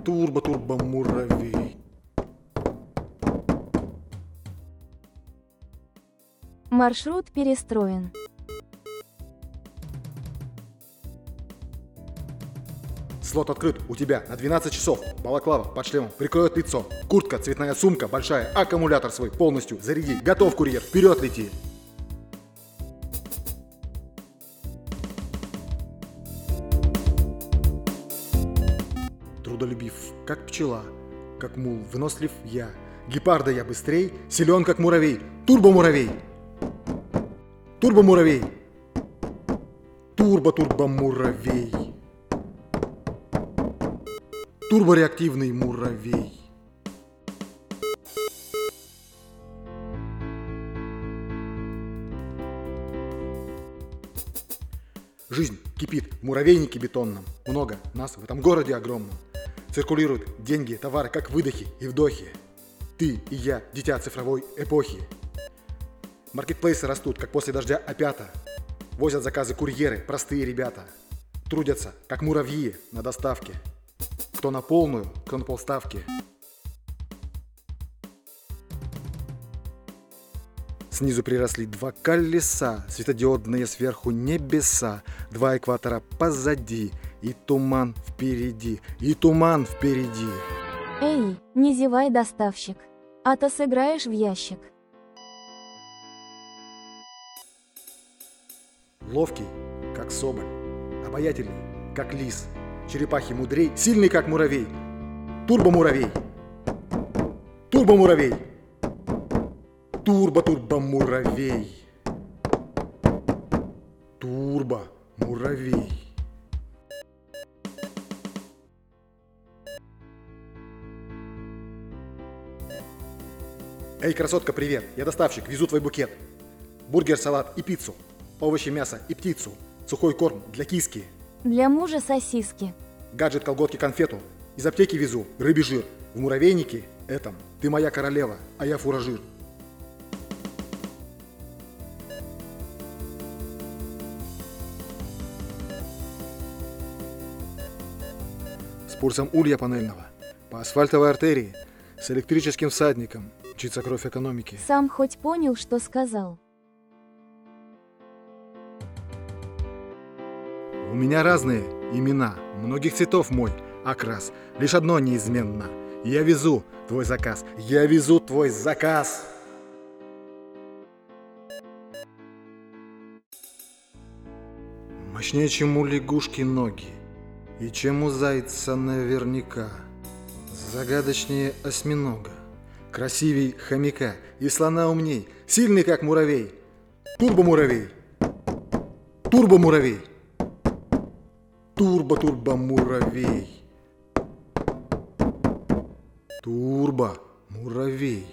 Турбо-турбо-муравей. Маршрут перестроен. Слот открыт у тебя на 12 часов. Балаклава под шлемом прикроет лицо. Куртка, цветная сумка большая. Аккумулятор свой полностью заряди. Готов, курьер, вперед лети. Трудолюбив, как пчела, как мул, вынослив я. Гепарда я быстрей, силен, как муравей. Турбо-муравей! Турбо-муравей! Турбо-турбо-муравей! Турбореактивный муравей. Жизнь кипит в муравейнике бетонном. Много нас в этом городе огромном. Циркулируют деньги, товары, как выдохи и вдохи. Ты и я, дитя цифровой эпохи. Маркетплейсы растут, как после дождя опята. Возят заказы курьеры, простые ребята. Трудятся, как муравьи на доставке. Кто на полную, кто на полставки. Снизу приросли два колеса, светодиодные сверху небеса, два экватора позади, и туман впереди, и туман впереди. Эй, не зевай, доставщик, а то сыграешь в ящик. Ловкий, как соболь, обаятельный, как лис, черепахи мудрей, сильный, как муравей. Турбо-муравей! Турбо-муравей! Турбо-турбо-муравей! Турбо-муравей! Эй, красотка, привет! Я доставщик, везу твой букет. Бургер, салат и пиццу. Овощи, мясо и птицу. Сухой корм для киски. Для мужа сосиски. Гаджет, колготки, конфету. Из аптеки везу рыбий жир. В муравейнике этом ты моя королева, а я фуражир. С пульсом улья панельного. По асфальтовой артерии. С электрическим всадником. Мчится кровь экономики. Сам хоть понял, что сказал. У меня разные имена, многих цветов мой окрас, лишь одно неизменно. Я везу твой заказ, я везу твой заказ. Мощнее, чем у лягушки ноги, и чем у зайца наверняка. Загадочнее осьминога, красивей хомяка, и слона умней, сильный, как муравей. Турбо-муравей! Турбо-муравей! Турбо-турбо-муравей. Турбо-муравей.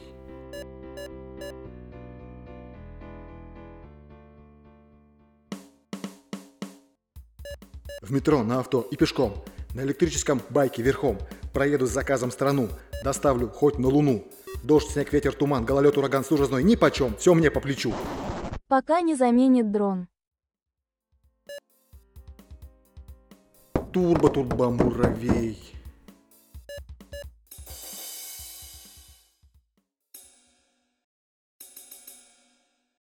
В метро, на авто и пешком, на электрическом байке верхом проеду с заказом страну, доставлю хоть на Луну. Дождь, снег, ветер, туман, гололед, ураган, стужа, зной, нипочем, все мне по плечу. Пока не заменит дрон. Турбо-турбо-муравей.